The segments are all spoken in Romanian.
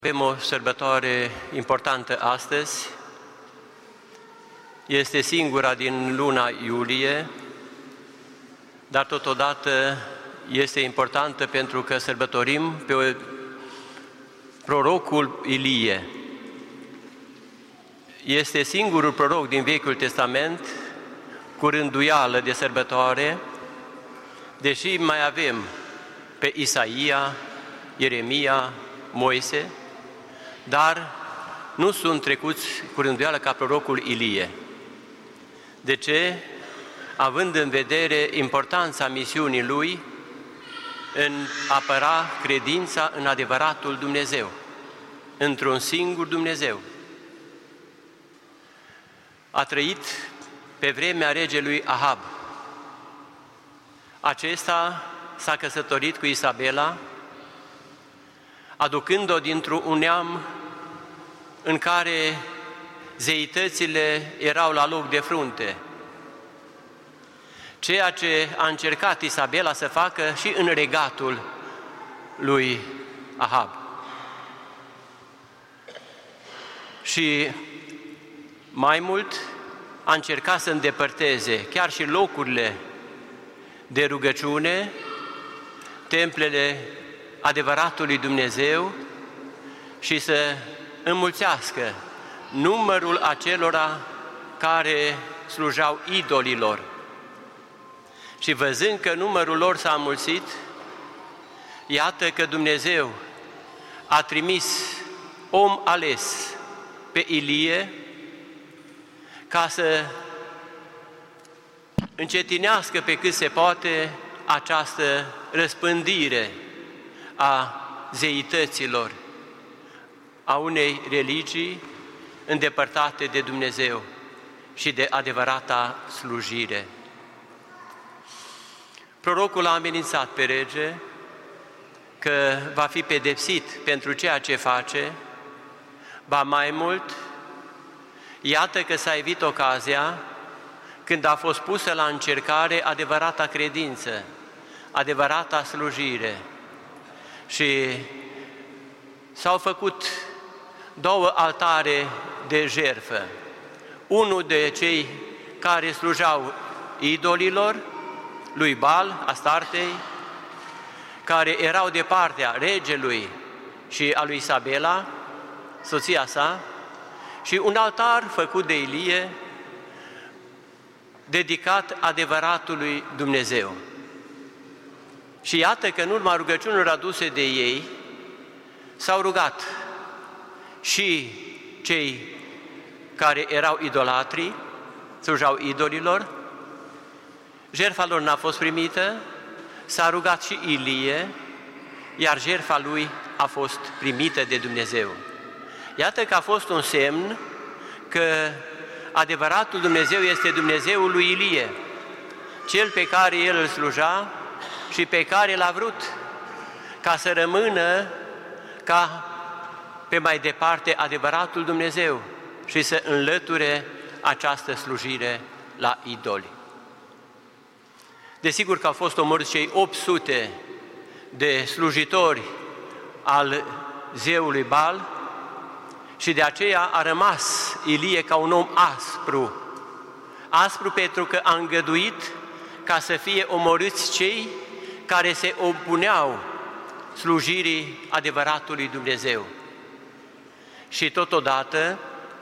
Avem o sărbătoare importantă astăzi, este singura din luna iulie, dar totodată este importantă pentru că sărbătorim pe prorocul Ilie. Este singurul proroc din Vechiul Testament cu rânduială de sărbătoare, deși mai avem pe Isaia, Ieremia, Moise, dar nu sunt trecuți cu rânduială ca prorocul Ilie. De ce? Având în vedere importanța misiunii lui în a apăra credința în adevăratul Dumnezeu, într-un singur Dumnezeu. A trăit pe vremea regelui Ahab. Acesta s-a căsătorit cu Isabela, aducând-o dintr-un neam în care zeitățile erau la loc de frunte. Ceea ce a încercat Isabela să facă și în regatul lui Ahab. Și mai mult a încercat să îndepărteze chiar și locurile de rugăciune, templele adevăratului Dumnezeu și să înmulțească numărul acelora care slujau idolilor. Și văzând că numărul lor s-a înmulțit, iată că Dumnezeu a trimis om ales pe Ilie ca să încetinească pe cât se poate această răspândire a zeităților, a unei religii îndepărtate de Dumnezeu și de adevărata slujire. Prorocul a amenințat pe rege că va fi pedepsit pentru ceea ce face, ba mai mult, iată că s-a evit ocazia când a fost pusă la încercare adevărata credință, adevărata slujire. Și s-au făcut două altare de jertfă. Unul de cei care slujau idolilor, lui Baal, Astartei, care erau de partea regelui și a lui Isabela, soția sa, și un altar făcut de Ilie, dedicat adevăratului Dumnezeu. Și iată că în urma rugăciunilor aduse de ei, s-au rugat și cei care erau idolatri, slujau idolilor, jertfa lor n-a fost primită, s-a rugat și Ilie, iar jertfa lui a fost primită de Dumnezeu. Iată că a fost un semn că adevăratul Dumnezeu este Dumnezeul lui Ilie, cel pe care el îl sluja și pe care l-a vrut ca să rămână ca pe mai departe adevăratul Dumnezeu și să înlăture această slujire la idoli. Desigur că au fost omorâți cei 800 de slujitori al zeului Baal și de aceea a rămas Ilie ca un om aspru. Aspru pentru că a îngăduit ca să fie omorâți cei care se opuneau slujirii adevăratului Dumnezeu. Și totodată,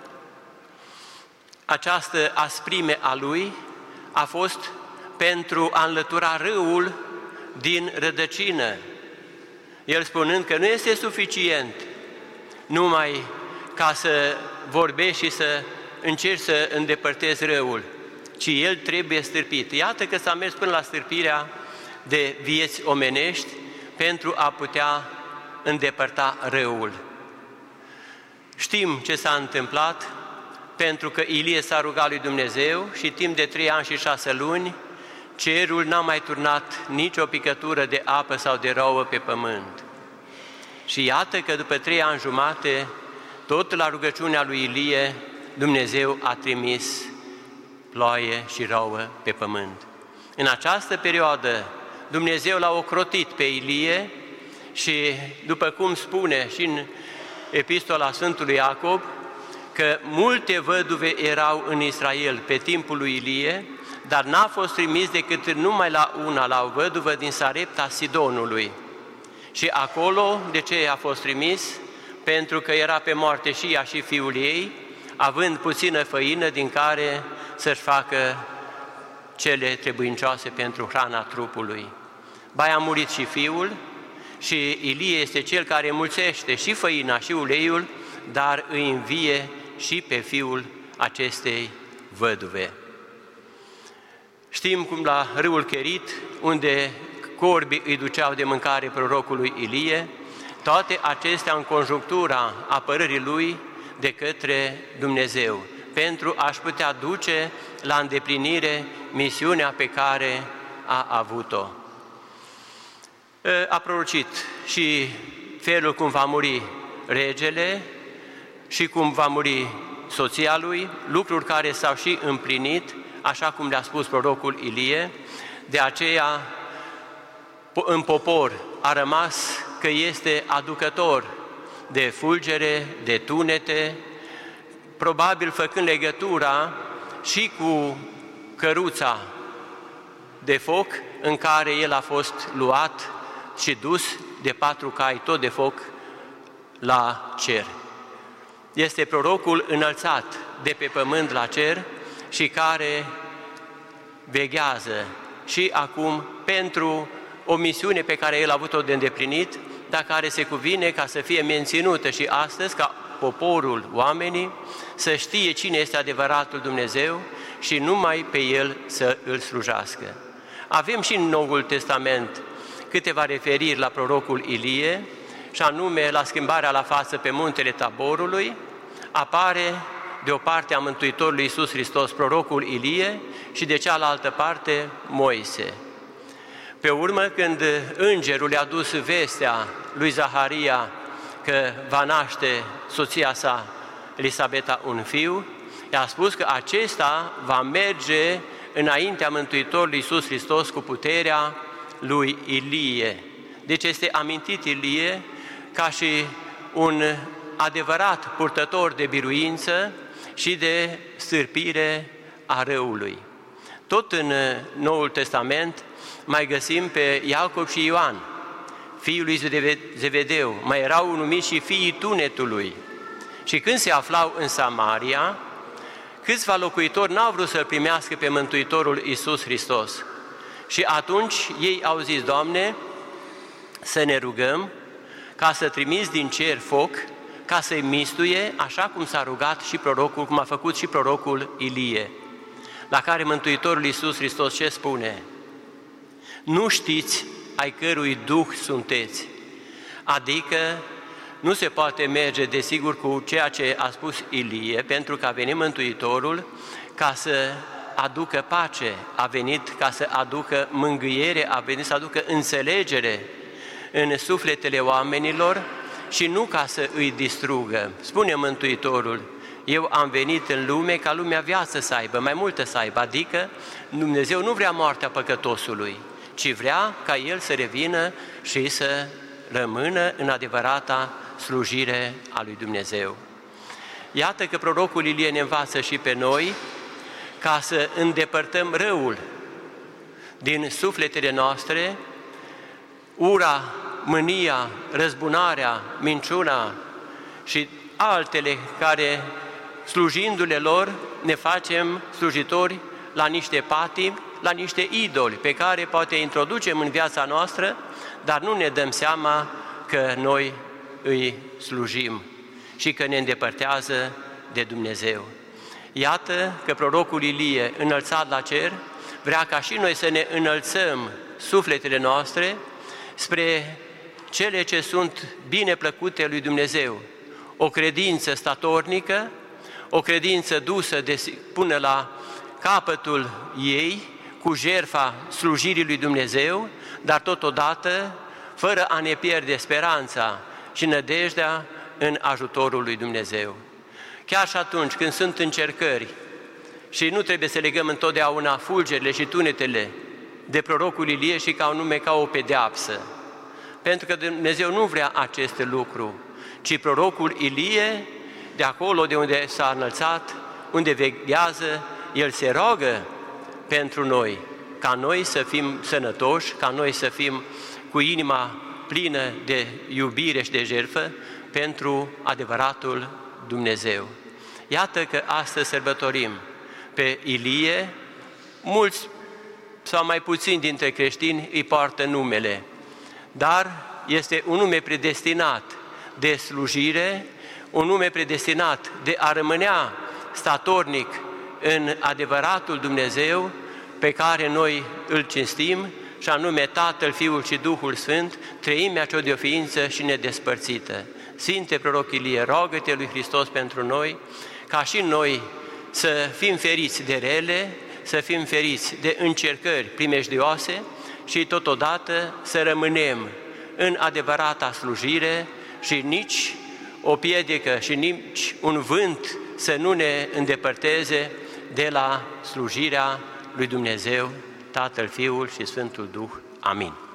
această asprime a lui a fost pentru a înlătura râul din rădăcină. El spunând că nu este suficient numai ca să vorbești și să încerci să îndepărtezi răul, ci el trebuie stârpit. Iată că s-a mers până la stârpirea de vieți omenești pentru a putea îndepărta răul. Știm ce s-a întâmplat, pentru că Ilie s-a rugat lui Dumnezeu și timp de 3 ani și 6 luni, cerul n-a mai turnat nicio picătură de apă sau de rouă pe pământ. Și iată că după 3 ani jumate, tot la rugăciunea lui Ilie, Dumnezeu a trimis ploaie și rouă pe pământ. În această perioadă, Dumnezeu l-a ocrotit pe Ilie și, după cum spune și în Epistola Sfântului Iacob că multe văduve erau în Israel pe timpul lui Ilie, dar n-a fost trimis decât numai la una, la o văduvă din Sarepta Sidonului. Și acolo, de ce a fost trimis? Pentru că era pe moarte și ea și fiul ei, având puțină făină din care să-și facă cele trebuincioase pentru hrana trupului. Ba a murit și fiul și Ilie este cel care mulțește și făina și uleiul, dar îi învie și pe fiul acestei văduve. Știm cum la râul Cherit, unde corbii îi duceau de mâncare prorocului Ilie, toate acestea în conjunctura apărării lui de către Dumnezeu, pentru a-și putea duce la îndeplinire misiunea pe care a avut-o. A prorocit și felul cum va muri regele și cum va muri soția lui, lucruri care s-au și împlinit, așa cum le-a spus prorocul Ilie. De aceea în popor a rămas că este aducător de fulgere, de tunete, probabil făcând legătura și cu căruța de foc în care el a fost luat și dus de 4 cai tot de foc la cer. Este prorocul înălțat de pe pământ la cer și care veghează și acum pentru o misiune pe care el a avut-o de îndeplinit, dar care se cuvine ca să fie menținută și astăzi, ca poporul, oamenii, să știe cine este adevăratul Dumnezeu și numai pe El să îl slujească. Avem și în Noul Testament câteva referiri la prorocul Ilie, și anume la schimbarea la față pe muntele Taborului, apare de o parte a Mântuitorului Iisus Hristos prorocul Ilie și de cealaltă parte Moise. Pe urmă, când îngerul i-a dus vestea lui Zaharia că va naște soția sa, Elisabeta, un fiu, i-a spus că acesta va merge înaintea Mântuitorului Iisus Hristos cu puterea lui Ilie. Deci este amintit Ilie ca și un adevărat purtător de biruință și de stârpire a răului. Tot în Noul Testament mai găsim pe Iacov și Ioan, fiul lui Zevedeu, mai erau numiți și fiii tunetului. Și când se aflau în Samaria, câțiva locuitori n-au vrut să-L primească pe Mântuitorul Iisus Hristos. Și atunci ei au zis: Doamne, să ne rugăm ca să trimiți din cer foc, ca să-i mistuie, așa cum s-a rugat și prorocul, cum a făcut și prorocul Ilie. La care Mântuitorul Iisus Hristos ce spune? Nu știți ai cărui duh sunteți. Adică nu se poate merge, desigur, cu ceea ce a spus Ilie, pentru că a venit Mântuitorul ca să aducă pace, a venit ca să aducă mângâiere, a venit să aducă înțelegere în sufletele oamenilor și nu ca să îi distrugă. Spune Mântuitorul: eu am venit în lume ca lumea viață să aibă, mai multă să aibă, adică Dumnezeu nu vrea moartea păcătosului, ci vrea ca el să revină și să rămână în adevărata slujire a lui Dumnezeu. Iată că prorocul Ilie ne învață și pe noi ca să îndepărtăm răul din sufletele noastre, ura, mânia, răzbunarea, minciuna și altele care, slujindu-le lor, ne facem slujitori la niște patimi, la niște idoli pe care poate introducem în viața noastră, dar nu ne dăm seama că noi îi slujim și că ne îndepărtează de Dumnezeu. Iată că prorocul Ilie, înălțat la cer, vrea ca și noi să ne înălțăm sufletele noastre spre cele ce sunt bine plăcute lui Dumnezeu. O credință statornică, o credință dusă până la capătul ei, cu jertfa slujirii lui Dumnezeu, dar totodată fără a ne pierde speranța și nădejdea în ajutorul lui Dumnezeu. Chiar și atunci când sunt încercări, și nu trebuie să legăm întotdeauna fulgerile și tunetele de prorocul Ilie și ca o pedeapsă, pentru că Dumnezeu nu vrea acest lucru, ci prorocul Ilie, de acolo de unde s-a înălțat, unde veghează, el se roagă pentru noi, ca noi să fim sănătoși, ca noi să fim cu inima plină de iubire și de jertfă pentru adevăratul Dumnezeu. Iată că astăzi sărbătorim pe Ilie, mulți sau mai puțini dintre creștini îi poartă numele, dar este un nume predestinat de slujire, un nume predestinat de a rămânea statornic în adevăratul Dumnezeu pe care noi îl cinstim, și anume Tatăl, Fiul și Duhul Sfânt, treimea cea de o ființă și nedespărțită. Sfinte proroc Ilie, roagă-te lui Hristos pentru noi, ca și noi să fim feriți de rele, să fim feriți de încercări primejdioase și totodată să rămânem în adevărata slujire și nici o piedică și nici un vânt să nu ne îndepărteze de la slujirea lui Dumnezeu, Tatăl, Fiul și Sfântul Duh. Amin.